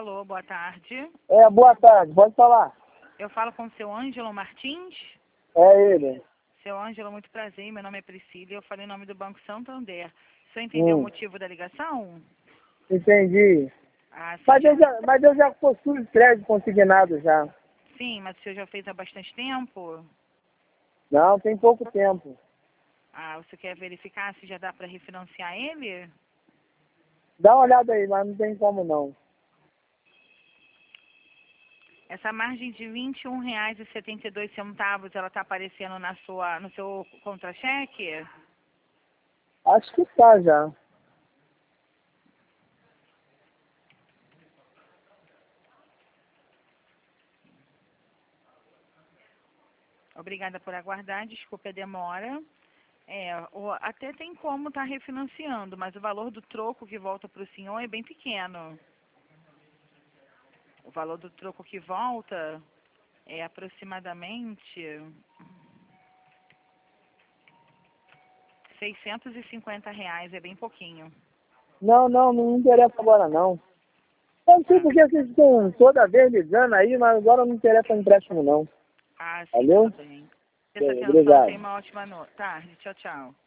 Alô, boa tarde. Boa tarde, pode falar. Eu falo com o seu Ângelo Martins. É ele. Seu Ângelo, muito prazer. Meu nome é Priscila e eu falei em nome do Banco Santander. O senhor entendeu o motivo da ligação? Entendi. Ah, sim, Mas eu já possuo crédito consignado já. sim, mas o senhor já fez há bastante tempo? Não, tem pouco tempo. Ah, você quer verificar se já dá para refinanciar ele? Dá uma olhada aí, mas não tem como não. Essa margem de R$ 21,72, ela está aparecendo no seu contra-cheque? Acho que tá já. Obrigada por aguardar, desculpe a demora. Até tem como estar refinanciando, mas o valor do troco que volta para o senhor é bem pequeno. O valor do troco que volta é aproximadamente R$ 650, é bem pouquinho. Não me interessa agora não. Eu não sei porque vocês estão toda vez ligando aí, mas agora não interessa empréstimo não. Ah, sim, Valeu? tudo bem. Essa atenção, Obrigado. tenha uma ótima tarde. Tchau, tchau.